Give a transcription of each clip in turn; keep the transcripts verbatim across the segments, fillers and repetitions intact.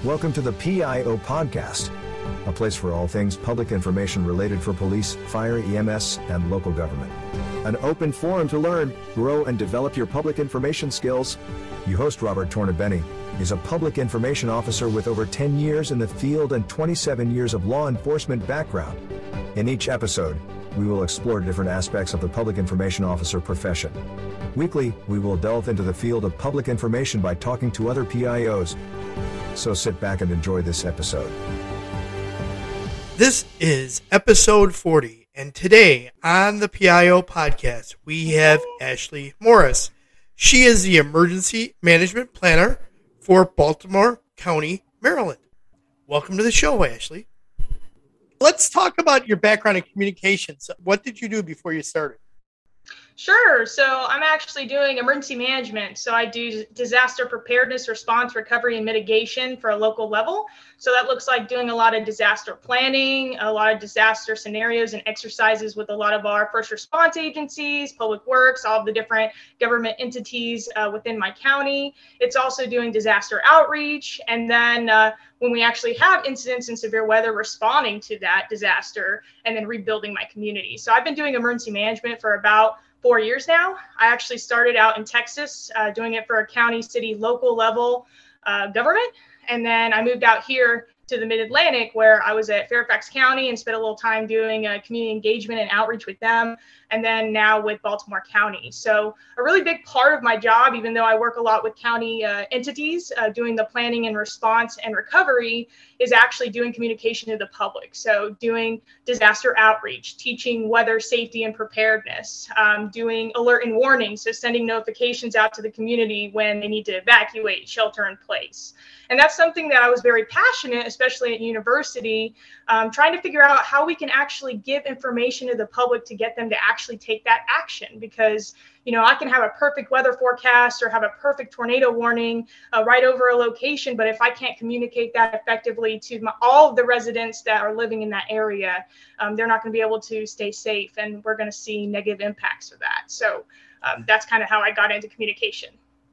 Welcome to the P I O Podcast, a place for all things public information related for police, fire, E M S, and local government. An open forum to learn, grow, and develop your public information skills. Your host, Robert Tornabene, is a public information officer with over ten years in the field and twenty-seven years of law enforcement background. In each episode, we will explore different aspects of the public information officer profession. Weekly, we will delve into the field of public information by talking to other P I Os. So sit back and enjoy this episode. This is episode forty, and today on the P I O podcast, we have Ashley Morris. She is the Emergency Management Planner for Baltimore County, Maryland. Welcome to the show, Ashley. Let's talk about your background in communications. What did you do before you started? Sure. So I'm actually doing emergency management. So I do disaster preparedness, response, recovery, and mitigation for a local level. So that looks like doing a lot of disaster planning, a lot of disaster scenarios and exercises with a lot of our first response agencies, public works, all of the different government entities uh, within my county. It's also doing disaster outreach. And then uh, when we actually have incidents and severe weather, responding to that disaster and then rebuilding my community. So I've been doing emergency management for about four years now. I actually started out in Texas, uh, doing it for a county, city, local level uh, government. And then I moved out here to the Mid-Atlantic, where I was at Fairfax County and spent a little time doing uh, community engagement and outreach with them. And then now with Baltimore County. So a really big part of my job, even though I work a lot with county uh, entities, uh, doing the planning and response and recovery, is actually doing communication to the public. So doing disaster outreach, teaching weather safety and preparedness, um, doing alert and warning, so sending notifications out to the community when they need to evacuate, shelter in place. And that's something that I was very passionate, especially at university, um, trying to figure out how we can actually give information to the public to get them to actually take that action. Because, you know, I can have a perfect weather forecast or have a perfect tornado warning uh, right over a location, but if I can't communicate that effectively to my, all of the residents that are living in that area, um, they're not going to be able to stay safe, and we're going to see negative impacts of that. So um, that's kind of how I got into communication.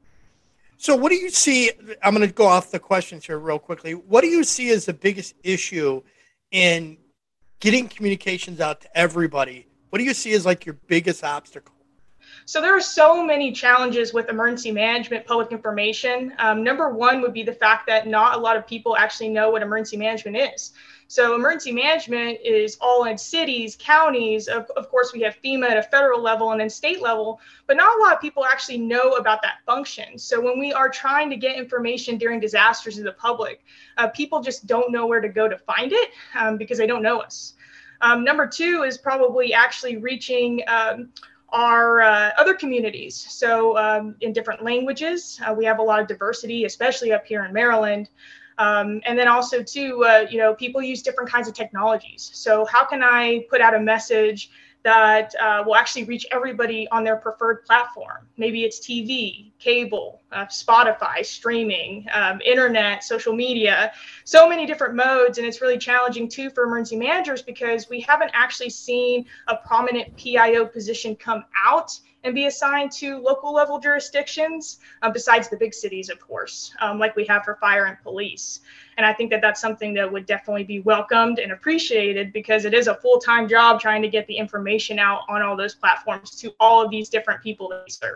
So what do you see, I'm going to go off the questions here real quickly. What do you see as the biggest issue in getting communications out to everybody? What do you see as like your biggest obstacle? So there are so many challenges with emergency management, public information. Um, number one would be the fact that not a lot of people actually know what emergency management is. So emergency management is all in cities, counties. Of, of course, we have FEMA at a federal level and then state level, but not a lot of people actually know about that function. So when we are trying to get information during disasters to the public, uh, people just don't know where to go to find it um, because they don't know us. Um, number two is probably actually reaching um, our uh, other communities. So um, in different languages, uh, we have a lot of diversity, especially up here in Maryland. Um, and then also too, uh, you know, people use different kinds of technologies. So how can I put out a message that uh, will actually reach everybody on their preferred platform? Maybe it's T V, cable, uh, Spotify, streaming, um, internet, social media, so many different modes. And it's really challenging too for emergency managers because we haven't actually seen a prominent P I O position come out and be assigned to local level jurisdictions, uh, besides the big cities, of course, um, like we have for fire and police. And I think that that's something that would definitely be welcomed and appreciated because it is a full-time job trying to get the information out on all those platforms to all of these different people that we serve.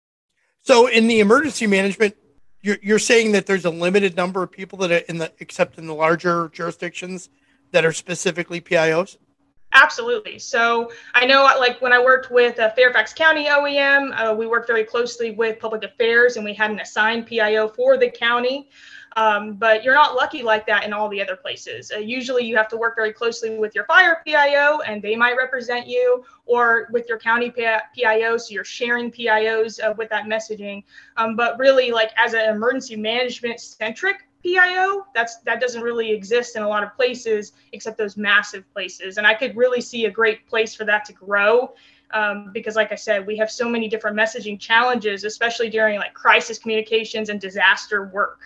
So in the emergency management, you're, you're saying that there's a limited number of people that are in the, except in the larger jurisdictions, that are specifically P I Os? Absolutely. So I know, like when I worked with uh, Fairfax County O E M, uh, we worked very closely with public affairs and we had an assigned P I O for the county. Um, but you're not lucky like that in all the other places. Uh, usually you have to work very closely with your fire P I O and they might represent you, or with your county P I O. So you're sharing P I Os uh, with that messaging. Um, but really, like as an emergency management centric P I O, that's that doesn't really exist in a lot of places except those massive places. And I could really see a great place for that to grow. Um, because like I said, we have so many different messaging challenges, especially during like crisis communications and disaster work.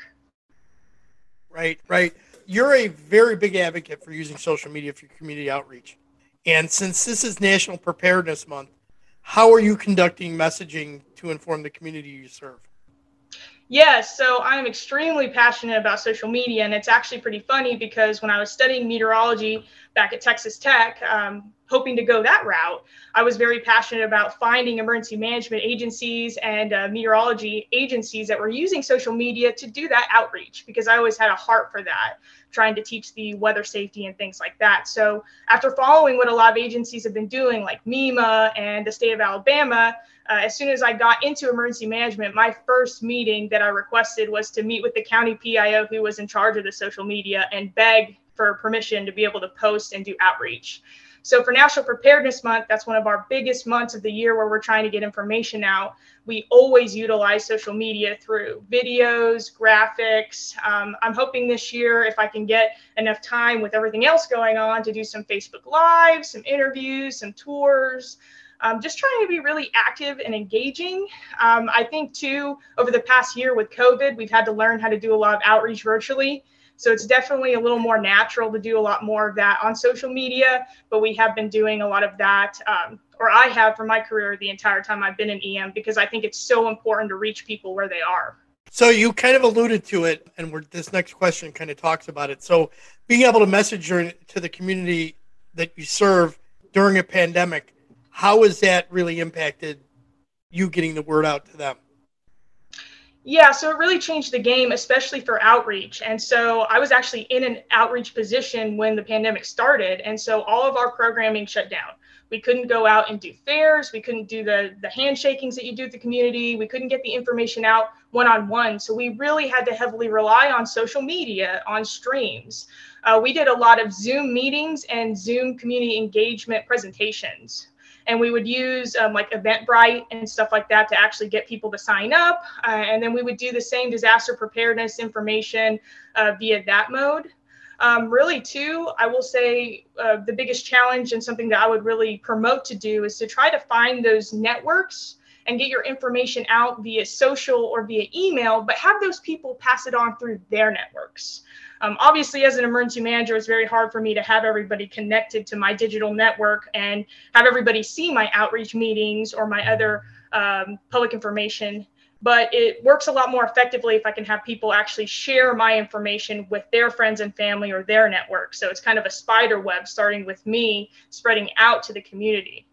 Right, right. You're a very big advocate for using social media for community outreach. And since this is National Preparedness Month, how are you conducting messaging to inform the community you serve? Yes, so I'm extremely passionate about social media, and it's actually pretty funny because when I was studying meteorology back at Texas Tech, um, hoping to go that route, I was very passionate about finding emergency management agencies and uh, meteorology agencies that were using social media to do that outreach, because I always had a heart for that, trying to teach the weather safety and things like that. So after following what a lot of agencies have been doing, like MEMA and the state of Alabama, Uh, as soon as I got into emergency management, my first meeting that I requested was to meet with the county P I O who was in charge of the social media and beg for permission to be able to post and do outreach. So for National Preparedness Month, that's one of our biggest months of the year where we're trying to get information out. We always utilize social media through videos, graphics. Um, I'm hoping this year, if I can get enough time with everything else going on, to do some Facebook Live, some interviews, some tours. Um, just trying to be really active and engaging. Um, I think, too, over the past year with COVID, we've had to learn how to do a lot of outreach virtually. So it's definitely a little more natural to do a lot more of that on social media. But we have been doing a lot of that, um, or I have for my career the entire time I've been in E M, because I think it's so important to reach people where they are. So you kind of alluded to it, and we're, this next question kind of talks about it. So being able to message your, to the community that you serve during a pandemic, how has that really impacted you getting the word out to them? Yeah, so it really changed the game, especially for outreach. And so I was actually in an outreach position when the pandemic started. And so all of our programming shut down. We couldn't go out and do fairs. We couldn't do the, the handshakings that you do at the community. We couldn't get the information out one-on-one. So we really had to heavily rely on social media, on streams. Uh, we did a lot of Zoom meetings and Zoom community engagement presentations. And we would use um, like Eventbrite and stuff like that to actually get people to sign up. Uh, and then we would do the same disaster preparedness information uh, via that mode. Um, really, too, I will say uh, the biggest challenge and something that I would really promote to do is to try to find those networks and get your information out via social or via email, but have those people pass it on through their networks. Um, obviously, as an emergency manager, it's very hard for me to have everybody connected to my digital network and have everybody see my outreach meetings or my other um, public information. But it works a lot more effectively if I can have people actually share my information with their friends and family or their network. So it's kind of a spider web, starting with me, spreading out to the community.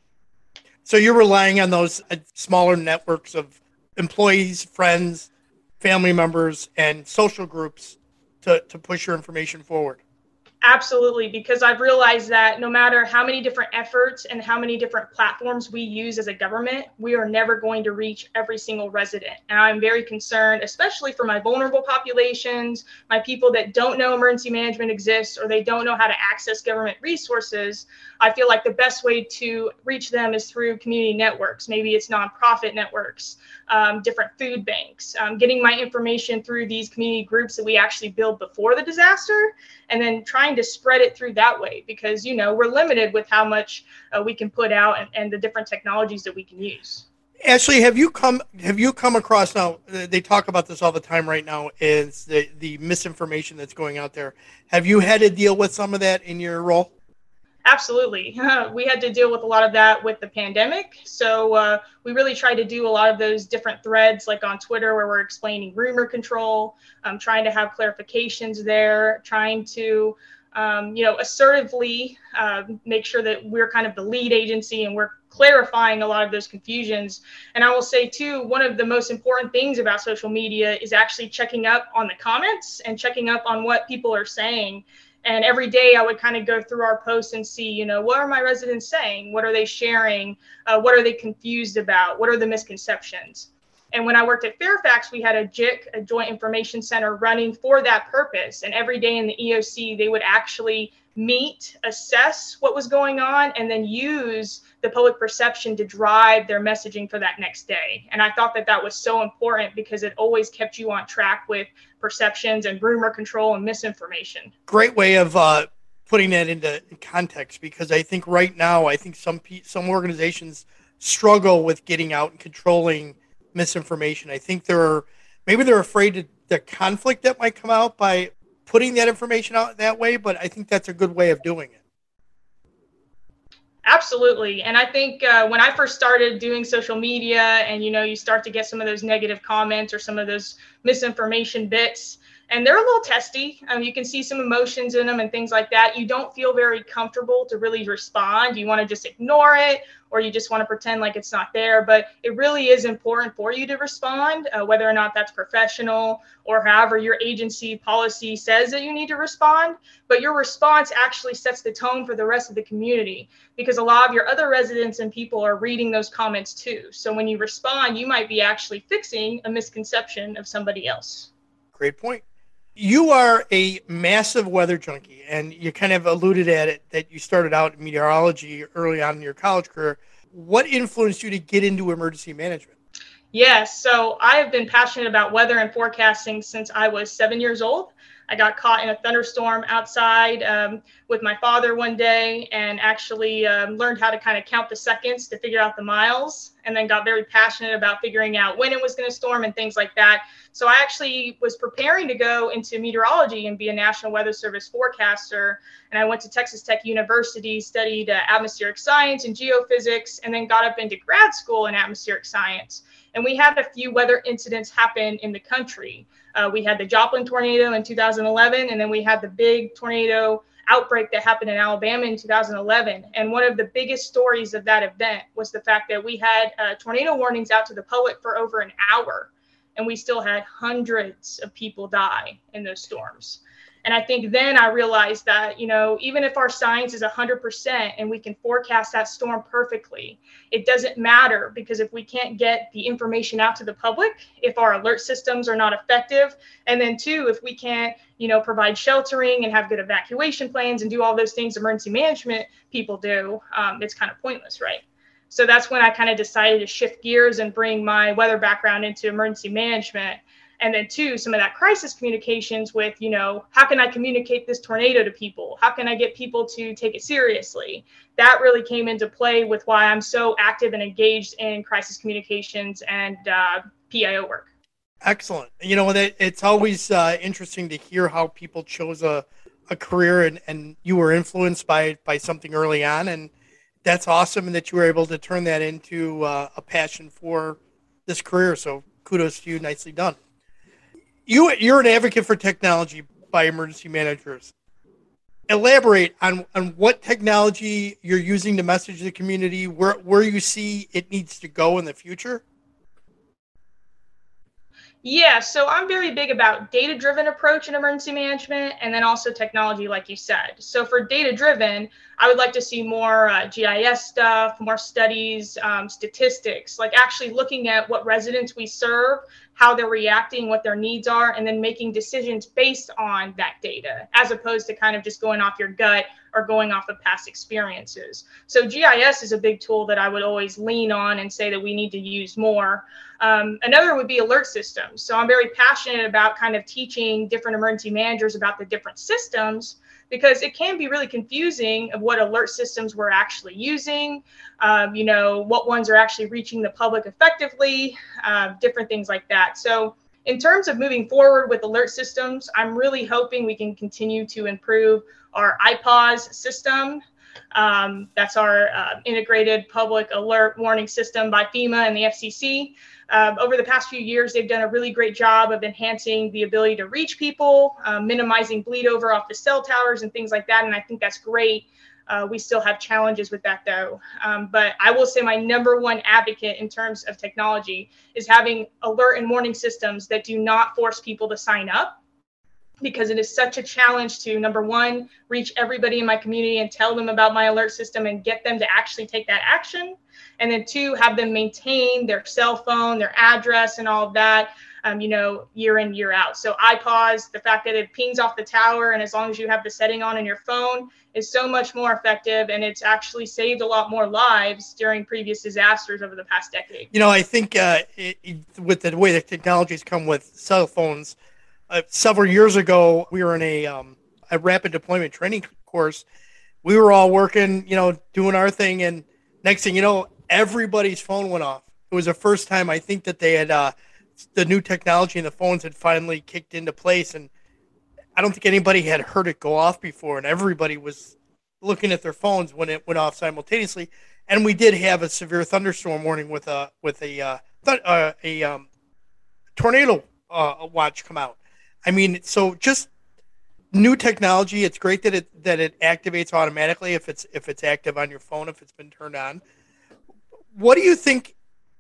So you're relying on those smaller networks of employees, friends, family members, and social groups to, to push your information forward. Absolutely, because I've realized that no matter how many different efforts and how many different platforms we use as a government, we are never going to reach every single resident. And I'm very concerned, especially for my vulnerable populations, my people that don't know emergency management exists or they don't know how to access government resources. I feel like the best way to reach them is through community networks. Maybe it's nonprofit networks, um, different food banks, um, getting my information through these community groups that we actually build before the disaster, and then trying to spread it through that way, because, you know, we're limited with how much uh, we can put out and, and the different technologies that we can use. Ashley, have you come have you come across, now they talk about this all the time right now, is the, the misinformation that's going out there. Have you had to deal with some of that in your role? Absolutely. We had to deal with a lot of that with the pandemic. So uh, we really tried to do a lot of those different threads, like on Twitter, where we're explaining rumor control, um, trying to have clarifications there, trying to, um, you know, assertively uh, make sure that we're kind of the lead agency and we're clarifying a lot of those confusions. And I will say, too, one of the most important things about social media is actually checking up on the comments and checking up on what people are saying. And every day I would kind of go through our posts and see, you know, what are my residents saying? What are they sharing? Uh, what are they confused about? What are the misconceptions? And when I worked at Fairfax, we had a J I C, a Joint Information Center, running for that purpose. And every day in the E O C, they would actually meet, assess what was going on, and then use the public perception to drive their messaging for that next day. And I thought that that was so important because it always kept you on track with perceptions and rumor control and misinformation. Great way of uh, putting that into context, because I think right now, I think some some organizations struggle with getting out and controlling misinformation. I think they're maybe they're afraid of the conflict that might come out by putting that information out that way, but I think that's a good way of doing it. Absolutely. And I think uh, when I first started doing social media and, you know, you start to get some of those negative comments or some of those misinformation bits, and they're a little testy. Um, you can see some emotions in them and things like that. You don't feel very comfortable to really respond. You want to just ignore it, or you just want to pretend like it's not there. But it really is important for you to respond, uh, whether or not that's professional or however your agency policy says that you need to respond. But your response actually sets the tone for the rest of the community, because a lot of your other residents and people are reading those comments too. So when you respond, you might be actually fixing a misconception of somebody else. Great point. You are a massive weather junkie, and you kind of alluded at it that you started out in meteorology early on in your college career. What influenced you to get into emergency management? Yes, so I have been passionate about weather and forecasting since I was seven years old. I got caught in a thunderstorm outside um, with my father one day, and actually um, learned how to kind of count the seconds to figure out the miles, and then got very passionate about figuring out when it was going to storm and things like that. So I actually was preparing to go into meteorology and be a National Weather Service forecaster. And I went to Texas Tech University, studied uh, atmospheric science and geophysics, and then got up into grad school in atmospheric science. And we had a few weather incidents happen in the country. Uh, we had the Joplin tornado in two thousand eleven, and then we had the big tornado outbreak that happened in Alabama in two thousand eleven. And one of the biggest stories of that event was the fact that we had uh, tornado warnings out to the public for over an hour, and we still had hundreds of people die in those storms. And I think then I realized that, you know, even if our science is one hundred percent and we can forecast that storm perfectly, it doesn't matter, because if we can't get the information out to the public, if our alert systems are not effective, and then two, if we can't, you know, provide sheltering and have good evacuation plans and do all those things emergency management people do, um, it's kind of pointless, right? So that's when I kind of decided to shift gears and bring my weather background into emergency management. And then two, some of that crisis communications with, you know, how can I communicate this tornado to people? How can I get people to take it seriously? That really came into play with why I'm so active and engaged in crisis communications and uh, P I O work. Excellent. You know, that it's always uh, interesting to hear how people chose a, a career, and, and you were influenced by, by something early on. And that's awesome, and that you were able to turn that into uh, a passion for this career. So kudos to you. Nicely done. You, you're an advocate for technology by emergency managers. Elaborate on, on what technology you're using to message the community, where, where you see it needs to go in the future. Yeah, so I'm very big about data-driven approach in emergency management, and then also technology, like you said. So for data-driven, I would like to see more uh, G I S stuff, more studies, um, statistics, like actually looking at what residents we serve, how they're reacting, what their needs are, and then making decisions based on that data, as opposed to kind of just going off your gut or going off of past experiences. So G I S is a big tool that I would always lean on and say that we need to use more. Um, another would be alert systems. So I'm very passionate about kind of teaching different emergency managers about the different systems, because it can be really confusing of what alert systems we're actually using, um, you know, what ones are actually reaching the public effectively, uh, different things like that. So in terms of moving forward with alert systems, I'm really hoping we can continue to improve our I P A W S system. Um, that's our uh, integrated public alert warning system by FEMA and the F C C. Um, over the past few years, they've done a really great job of enhancing the ability to reach people, um, minimizing bleed over off the cell towers and things like that. And I think that's great. Uh, we still have challenges with that, though. Um, but I will say my number one advocate in terms of technology is having alert and warning systems that do not force people to sign up, because it is such a challenge to, number one, reach everybody in my community and tell them about my alert system and get them to actually take that action. And then two, have them maintain their cell phone, their address, and all of that, um, you know, year in, year out. So I P A W S, the fact that it pings off the tower, and as long as you have the setting on in your phone, is so much more effective. And it's actually saved a lot more lives during previous disasters over the past decade. You know, I think uh, it, it, with the way that technology's come with cell phones, uh, several years ago, we were in a, um, a rapid deployment training course. We were all working, you know, doing our thing. And next thing you know, everybody's phone went off. It was the first time I think that they had uh, the new technology in the phones had finally kicked into place, and I don't think anybody had heard it go off before, and everybody was looking at their phones when it went off simultaneously. And we did have a severe thunderstorm warning with a with a uh, th- uh, a um, tornado uh, watch come out. I mean, so just new technology. It's great that it that it activates automatically if it's if it's active on your phone, if it's been turned on. What do you think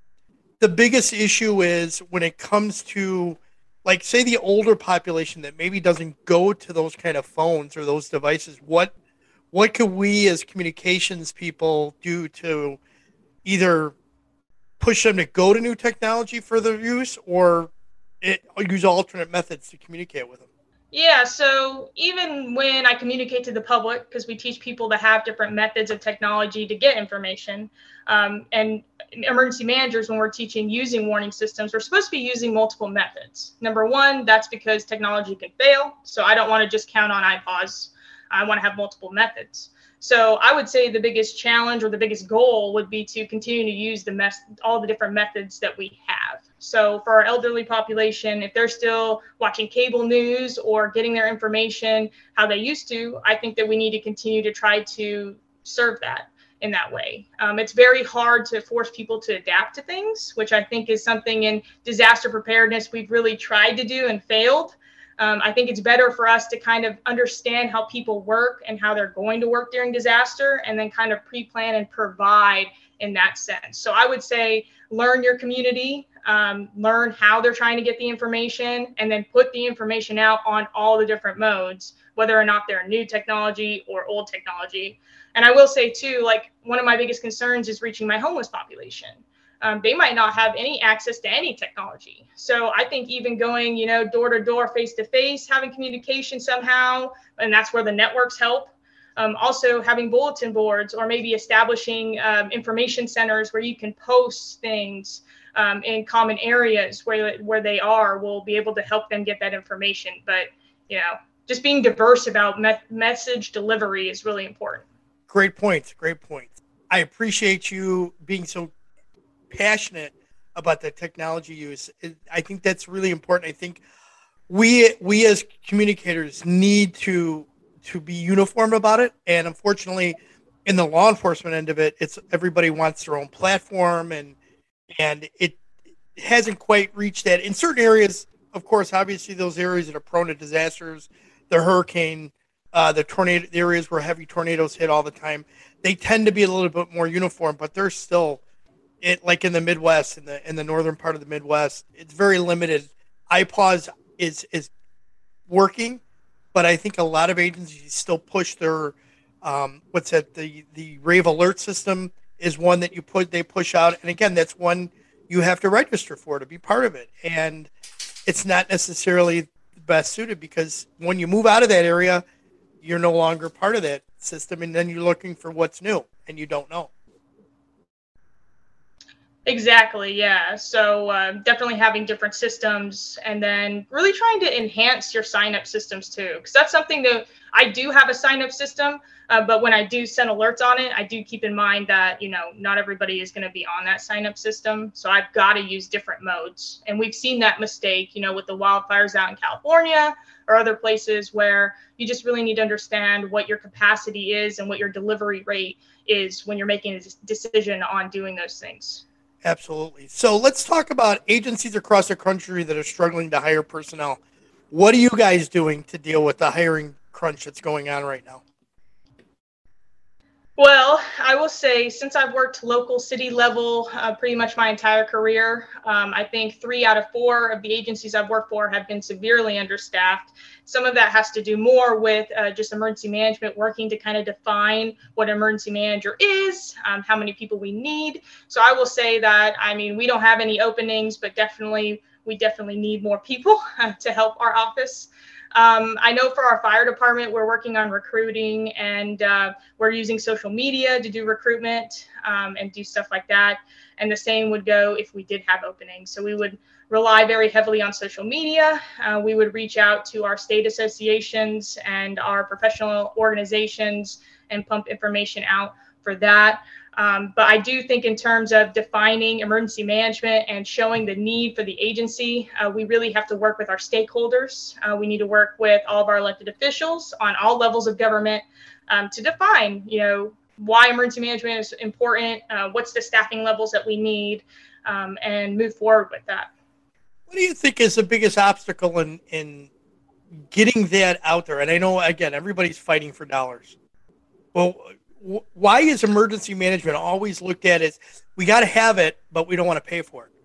the biggest issue is when it comes to, like, say, the older population that maybe doesn't go to those kind of phones or those devices? What what could we as communications people do to either push them to go to new technology for their use, or it, or use alternate methods to communicate with them? Yeah, so even when I communicate to the public, because we teach people to have different methods of technology to get information, um, and emergency managers, when we're teaching using warning systems, we're supposed to be using multiple methods. Number one, that's because technology can fail. So I don't want to just count on iPause. I want to have multiple methods. So I would say the biggest challenge or the biggest goal would be to continue to use the mess, all the different methods that we have. So for our elderly population, if they're still watching cable news or getting their information how they used to, I think that we need to continue to try to serve that in that way. Um, it's very hard to force people to adapt to things, which I think is something in disaster preparedness we've really tried to do and failed. Um, I think it's better for us to kind of understand how people work and how they're going to work during disaster, and then kind of pre-plan and provide in that sense. So I would say learn your community, um, learn how they're trying to get the information, and then put the information out on all the different modes, whether or not they're new technology or old technology. And I will say too, like, one of my biggest concerns is reaching my homeless population. Um, they might not have any access to any technology. So I think even going, you know, door to door, face to face, having communication somehow, and that's where the networks help. Um, also having bulletin boards, or maybe establishing um, information centers where you can post things um, in common areas where where they are, will be able to help them get that information. But, you know, just being diverse about me- message delivery is really important. Great points. Great points. I appreciate you being so passionate about the technology use. I think that's really important. I think we we as communicators need to to be uniform about it. And unfortunately, in the law enforcement end of it, it's everybody wants their own platform, and and it hasn't quite reached that in certain areas. Of course, obviously, those areas that are prone to disasters, the hurricane, uh, the tornado, the areas where heavy tornadoes hit all the time, they tend to be a little bit more uniform, but they're still, it like in the Midwest, in the in the northern part of the Midwest, it's very limited. iPause is is working, but I think a lot of agencies still push their um, what's that the the Rave Alert system is one that you put they push out, and again, that's one you have to register for to be part of it, and it's not necessarily the best suited, because when you move out of that area, you're no longer part of that system, and then you're looking for what's new, and you don't know. Exactly, yeah. So uh, definitely having different systems, and then really trying to enhance your sign-up systems too, because that's something that I do have a sign-up system, uh, but when I do send alerts on it, I do keep in mind that, you know, not everybody is going to be on that sign-up system. So I've got to use different modes. And we've seen that mistake, you know, with the wildfires out in California or other places, where you just really need to understand what your capacity is and what your delivery rate is when you're making a decision on doing those things. Absolutely. So let's talk about agencies across the country that are struggling to hire personnel. What are you guys doing to deal with the hiring crunch that's going on right now? Well, I will say, since I've worked local city level uh, pretty much my entire career, um, I think three out of four of the agencies I've worked for have been severely understaffed. Some of that has to do more with uh, just emergency management, working to kind of define what an emergency manager is, um, how many people we need. So I will say that, I mean, we don't have any openings, but definitely, we definitely need more people to help our office. Um, I know for our fire department, we're working on recruiting, and uh, we're using social media to do recruitment um, and do stuff like that. And the same would go if we did have openings. So we would rely very heavily on social media. Uh, we would reach out to our state associations and our professional organizations and pump information out for that. Um, but I do think in terms of defining emergency management and showing the need for the agency, uh, we really have to work with our stakeholders. Uh, we need to work with all of our elected officials on all levels of government um, to define, you know, why emergency management is important, uh, what's the staffing levels that we need, um, and move forward with that. What do you think is the biggest obstacle in, in getting that out there? And I know, again, everybody's fighting for dollars. Well, w- why is emergency management always looked at as we got to have it, but we don't want to pay for it?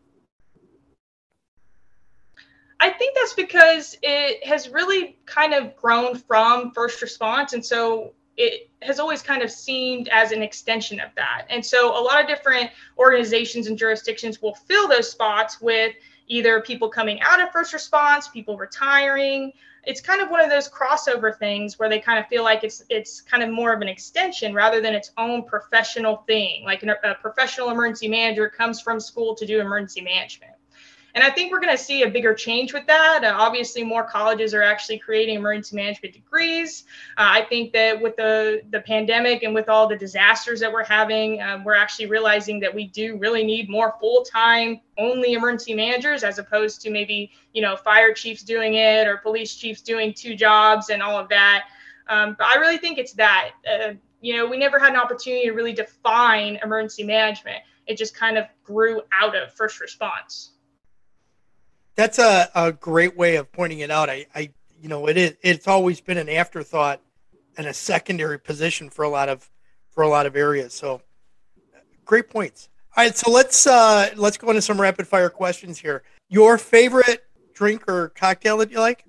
I think that's because it has really kind of grown from first response. And so it has always kind of seemed as an extension of that. And so a lot of different organizations and jurisdictions will fill those spots with either people coming out of first response, people retiring. It's kind of one of those crossover things where they kind of feel like it's it's kind of more of an extension rather than its own professional thing. Like a professional emergency manager comes from school to do emergency management. And I think we're going to see a bigger change with that. Uh, obviously, more colleges are actually creating emergency management degrees. Uh, I think that with the, the pandemic and with all the disasters that we're having, um, we're actually realizing that we do really need more full-time only emergency managers as opposed to maybe, you know, fire chiefs doing it or police chiefs doing two jobs and all of that. Um, but I really think it's that. Uh, you know, we never had an opportunity to really define emergency management. It just kind of grew out of first response. That's a, a great way of pointing it out. I, I, you know, it is, it's always been an afterthought and a secondary position for a lot of, for a lot of areas. So great points. All right. So let's, uh, let's go into some rapid fire questions here. Your favorite drink or cocktail that you like?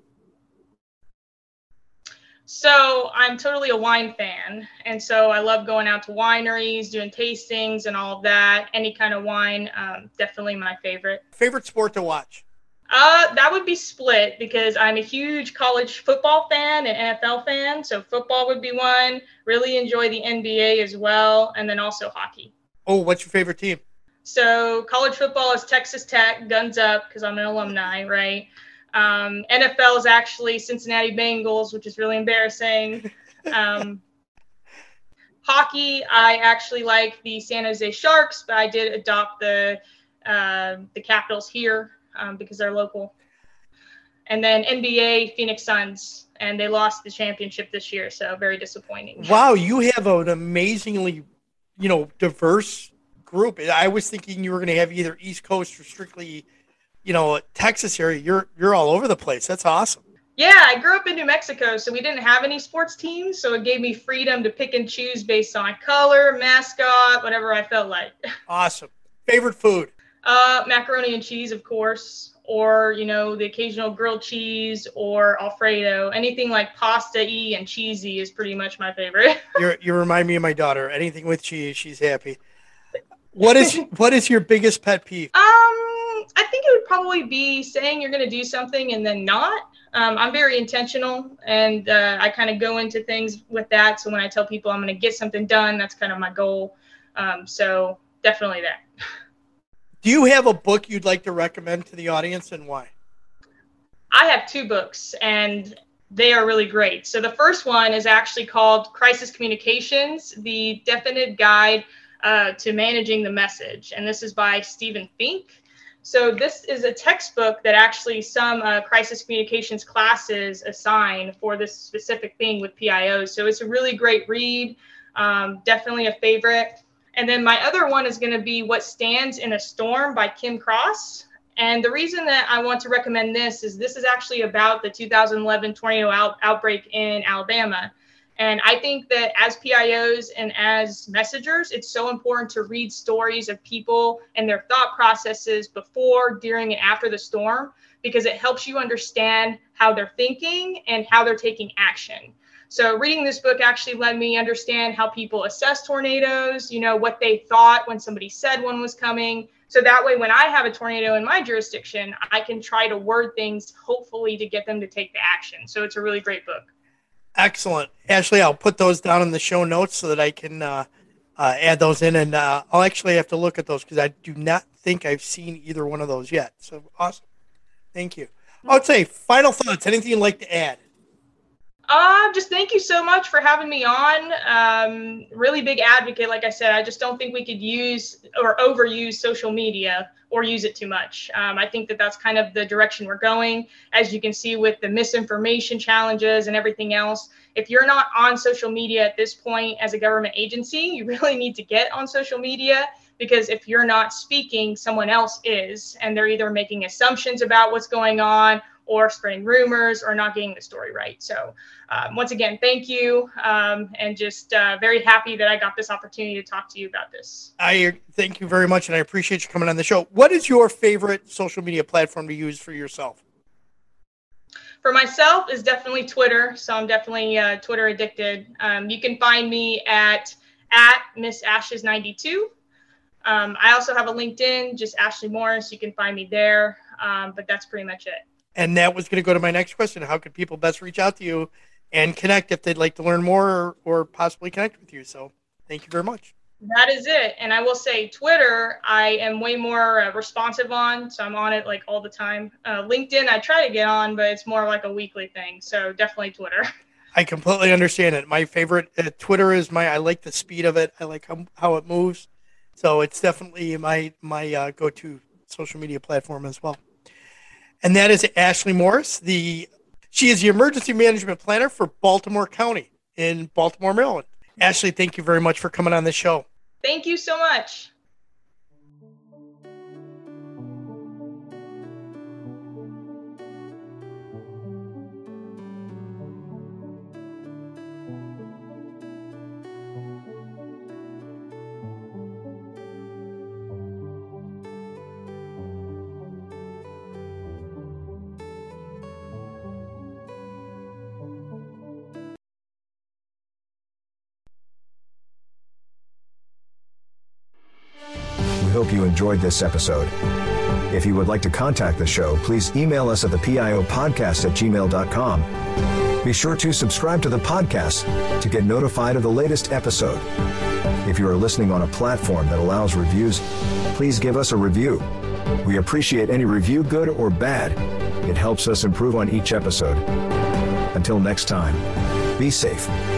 So I'm totally a wine fan. And so I love going out to wineries, doing tastings and all of that. Any kind of wine, um, definitely my favorite. Favorite sport to watch? Uh, that would be split because I'm a huge college football fan and N F L fan. So football would be one. Really enjoy the N B A as well. And then also hockey. Oh, what's your favorite team? So college football is Texas Tech, guns up because I'm an alumni, right? Um, N F L is actually Cincinnati Bengals, which is really embarrassing. Um, hockey, I actually like the San Jose Sharks, but I did adopt the uh, the Capitals here. Um, because they're local. And then N B A, Phoenix Suns, and they lost the championship this year, so very disappointing. Wow, you have an amazingly, you know, diverse group. I was thinking you were going to have either East Coast or strictly, you know, Texas area. You're you're all over the place. That's awesome. Yeah, I grew up in New Mexico, so we didn't have any sports teams, so it gave me freedom to pick and choose based on color, mascot, whatever I felt like. Awesome. Favorite food? Uh, macaroni and cheese, of course, or, you know, the occasional grilled cheese or Alfredo. Anything like pasta-y and cheesy is pretty much my favorite. You're, you remind me of my daughter. Anything with cheese, she's happy. What is what is your biggest pet peeve? Um, I think it would probably be saying you're going to do something and then not. Um, I'm very intentional, and uh, I kind of go into things with that. So when I tell people I'm going to get something done, that's kind of my goal. Um, so definitely that. Do you have a book you'd like to recommend to the audience, and why? I have two books, and they are really great. So the first one is actually called Crisis Communications, The Definitive Guide uh, to Managing the Message. And this is by Stephen Fink. So this is a textbook that actually some uh, crisis communications classes assign for this specific thing with P I Os. So it's a really great read, um, definitely a favorite. And then my other one is going to be What Stands in a Storm by Kim Cross. And the reason that I want to recommend this is this is actually about the two thousand eleven tornado out- outbreak in Alabama. And I think that as P I Os and as messengers, it's so important to read stories of people and their thought processes before, during, and after the storm, because it helps you understand how they're thinking and how they're taking action. So reading this book actually let me understand how people assess tornadoes, you know, what they thought when somebody said one was coming. So that way, when I have a tornado in my jurisdiction, I can try to word things, hopefully, to get them to take the action. So it's a really great book. Excellent. Ashley, I'll put those down in the show notes so that I can uh, uh, add those in. And uh, I'll actually have to look at those because I do not think I've seen either one of those yet. So awesome. Thank you. I would say final thoughts. Anything you'd like to add? Uh, just thank you so much for having me on. Um, really big advocate. Like I said, I just don't think we could use or overuse social media or use it too much. Um, I think that that's kind of the direction we're going. As you can see with the misinformation challenges and everything else, if you're not on social media at this point as a government agency, you really need to get on social media, because if you're not speaking, someone else is, and they're either making assumptions about what's going on or spreading rumors or not getting the story right. So um, once again, thank you. Um, and just uh, very happy that I got this opportunity to talk to you about this. I thank you very much, and I appreciate you coming on the show. What is your favorite social media platform to use for yourself? For myself is definitely Twitter. So I'm definitely uh, Twitter addicted. Um, you can find me at, at Miss Ashes ninety-two. Um, I also have a LinkedIn, just Ashley Morris. You can find me there. Um, but that's pretty much it. And that was going to go to my next question. How can people best reach out to you and connect if they'd like to learn more or, or possibly connect with you? So thank you very much. That is it. And I will say Twitter, I am way more uh, responsive on. So I'm on it like all the time. Uh, LinkedIn, I try to get on, but it's more like a weekly thing. So definitely Twitter. I completely understand it. My favorite uh, Twitter is my, I like the speed of it. I like how, how it moves. So it's definitely my, my uh, go-to social media platform as well. And that is Ashley Morris. The she is the emergency management planner for Baltimore County in Baltimore, Maryland. Ashley, thank you very much for coming on the show. Thank you so much. We hope you enjoyed this episode. If you would like to contact the show, please email us at the P I O podcast at gmail dot com. Be sure to subscribe to the podcast to get notified of the latest episode. If you are listening on a platform that allows reviews, please give us a review. We appreciate any review, good or bad. It helps us improve on each episode. Until next time, be safe.